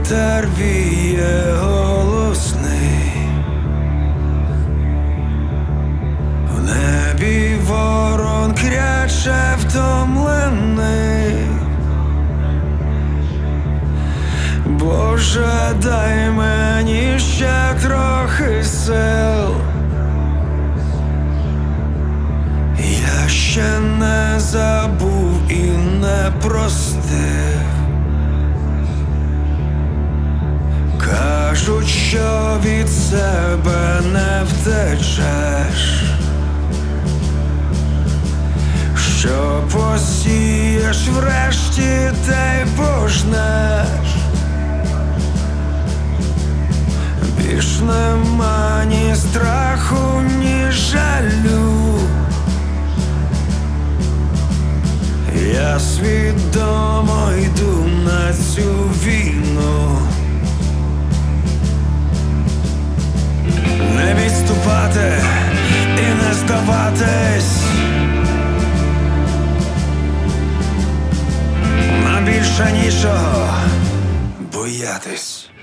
вітер віє голосний, в небі ворон кряче втомлений. Боже, дай мені ще трохи сил, я ще не забув і не простив. Кажуть, що від себе не втечеш, що посієш врешті, те й пожнеш. Більш нема ні страху, ні жалю. Я свідомо йду на цю війну. Не відступати і не здаватись, нам більше нічого боятись.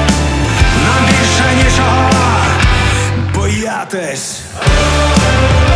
Боятись.